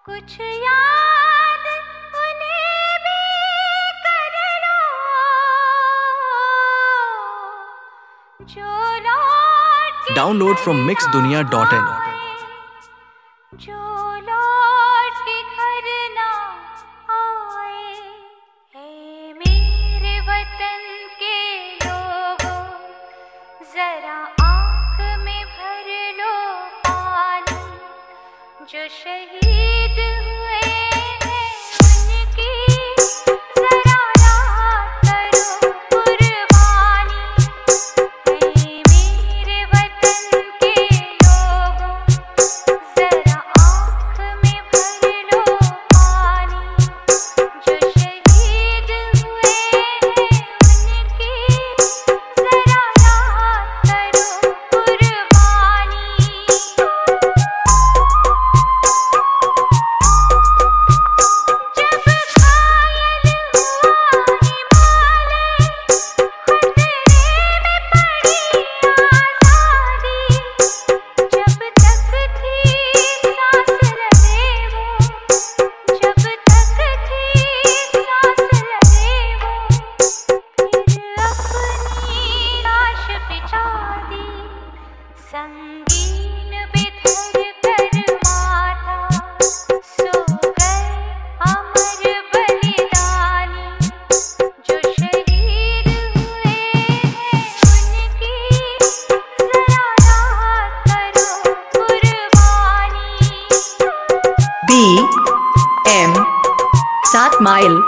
कुछ याद उन्हें भी कर लो जो लौट डाउनलोड फ्रॉम mixdunia.in। जो लौट के घर ना आए। हे मेरे वतन के लोगों, जरा आँख में भर लो पानी। जो शहीद हुए हैं उनकी जरा याद करो कुर्बानी। हे मेरे वतन के लोगों, जरा आँख में भर लो पानी। जो शहीद हुए हैं उनकी जरा याद करो कुर्बानी। संगीन बिधर कर माथा सो गए अमर बलिदानी। जो शहीद हुए हैं उनकी जरा याद करो कुर्बानी। BM 7 mile.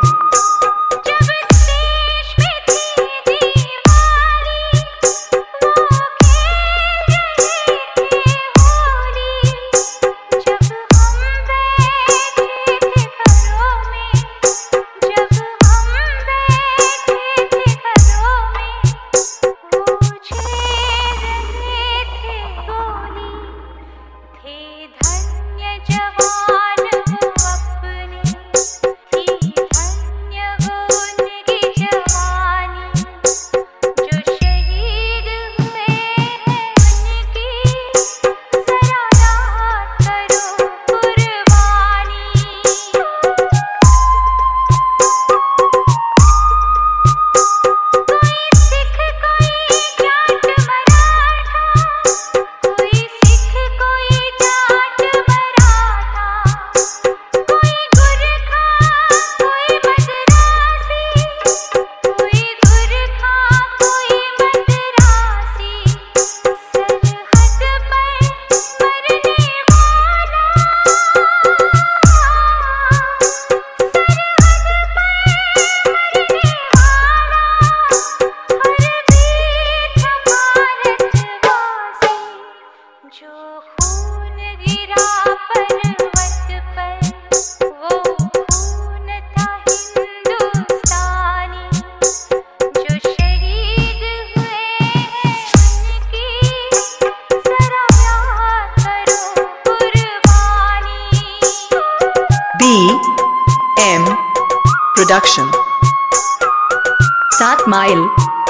BM Production 7 mile.